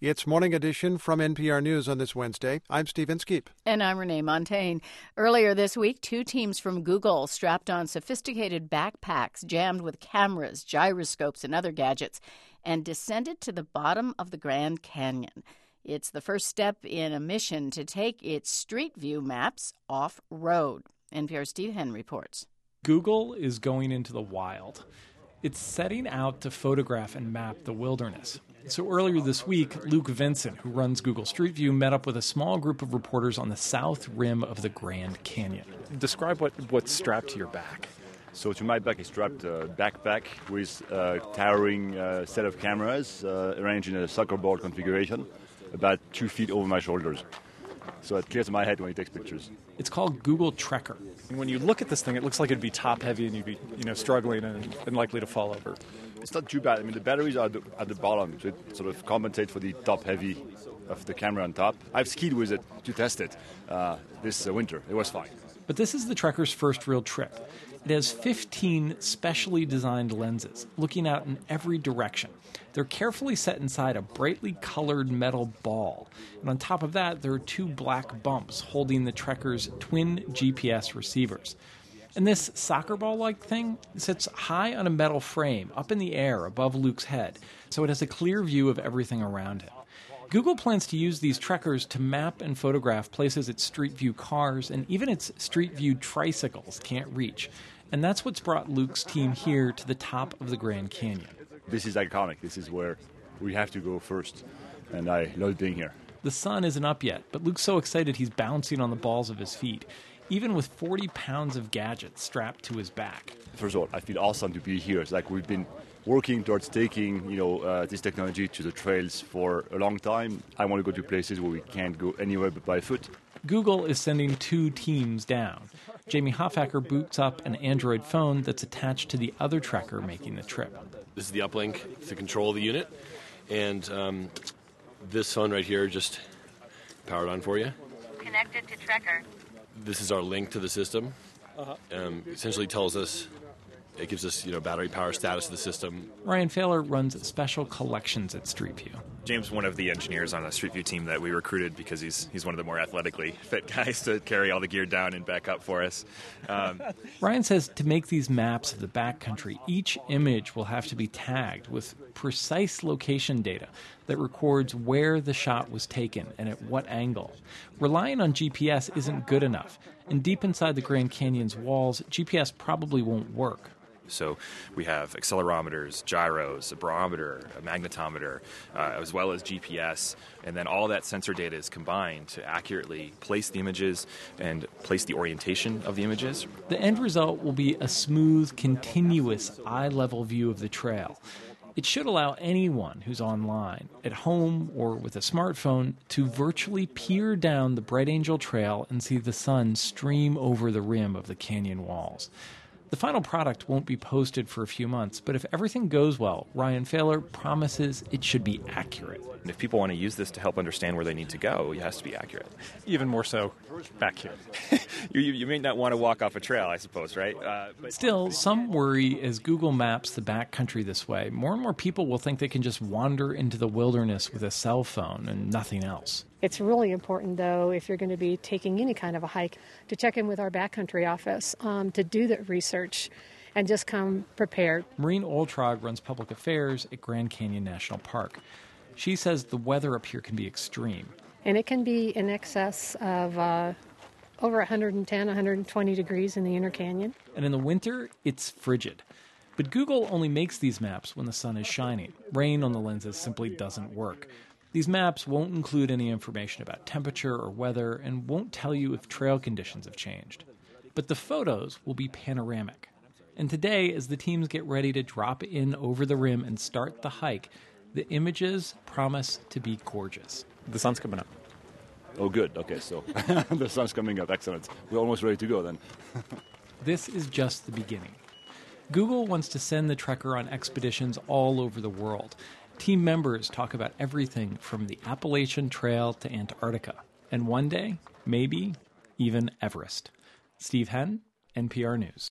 It's Morning Edition from NPR News on this Wednesday. I'm Steve Inskeep. And I'm Renee Montaigne. Earlier this week, 2 teams from Google strapped on sophisticated backpacks jammed with cameras, gyroscopes, and other gadgets and descended to the bottom of the Grand Canyon. It's the first step in a mission to take its Street View maps off-road. NPR's Steve Henn reports. Google is going into the wild. It's setting out to photograph and map the wilderness. So earlier this week, Luke Vincent, who runs Google Street View, met up with a small group of reporters on the south rim of the Grand Canyon. Describe what's strapped to your back. So to my back is strapped a backpack with a towering set of cameras arranged in a soccer ball configuration, about 2 feet over my shoulders. So it clears my head when it takes pictures. It's called Google Trekker. And when you look at this thing, it looks like it'd be top-heavy and you'd be struggling and likely to fall over. It's not too bad. I mean, the batteries are at the bottom, so it sort of compensates for the top-heavy of the camera on top. I've skied with it to test it this winter. It was fine. But this is the Trekker's first real trip. It has 15 specially designed lenses, looking out in every direction. They're carefully set inside a brightly colored metal ball. And on top of that, there are 2 black bumps holding the Trekker's twin GPS receivers. And this soccer ball-like thing sits high on a metal frame up in the air above Luke's head, so it has a clear view of everything around him. Google plans to use these Trekkers to map and photograph places its Street View cars and even its Street View tricycles can't reach. And that's what's brought Luke's team here to the top of the Grand Canyon. This is iconic. This is where we have to go first, and I love being here. The sun isn't up yet, but Luke's so excited he's bouncing on the balls of his feet, even with 40 pounds of gadgets strapped to his back. First of all, I feel awesome to be here. It's like we've been working towards taking this technology to the trails for a long time. I want to go to places where we can't go anywhere but by foot. Google is sending 2 teams down. Jamie Hoffacker boots up an Android phone that's attached to the other Trekker making the trip. This is the uplink to control the unit, and this phone right here just powered on for you. Connected to Trekker. This is our link to the system. Essentially tells us, it gives us battery power status of the system. Ryan Failer runs special collections at Street View. James, one of the engineers on the Street View team that we recruited because he's one of the more athletically fit guys to carry all the gear down and back up for us. Ryan says to make these maps of the backcountry, each image will have to be tagged with precise location data that records where the shot was taken and at what angle. Relying on GPS isn't good enough, and deep inside the Grand Canyon's walls, GPS probably won't work. So we have accelerometers, gyros, a barometer, a magnetometer, as well as GPS. And then all that sensor data is combined to accurately place the images and place the orientation of the images. The end result will be a smooth, continuous, eye-level view of the trail. It should allow anyone who's online, at home or with a smartphone, to virtually peer down the Bright Angel Trail and see the sun stream over the rim of the canyon walls. The final product won't be posted for a few months, but if everything goes well, Ryan Failer promises it should be accurate. And if people want to use this to help understand where they need to go, it has to be accurate. Even more so back here. You may not want to walk off a trail, I suppose, right? But still, some worry as Google maps the backcountry this way, more and more people will think they can just wander into the wilderness with a cell phone and nothing else. It's really important, though, if you're going to be taking any kind of a hike, to check in with our backcountry office to do the research and just come prepared. Maureen Oltrog runs public affairs at Grand Canyon National Park. She says the weather up here can be extreme. And it can be in excess of over 110, 120 degrees in the inner canyon. And in the winter, it's frigid. But Google only makes these maps when the sun is shining. Rain on the lenses simply doesn't work. These maps won't include any information about temperature or weather and won't tell you if trail conditions have changed. But the photos will be panoramic. And today, as the teams get ready to drop in over the rim and start the hike, the images promise to be gorgeous. The sun's coming up. Oh, good. Okay, so the sun's coming up. Excellent. We're almost ready to go then. This is just the beginning. Google wants to send the Trekker on expeditions all over the world. Team members talk about everything from the Appalachian Trail to Antarctica. And one day, maybe even Everest. Steve Henn, NPR News.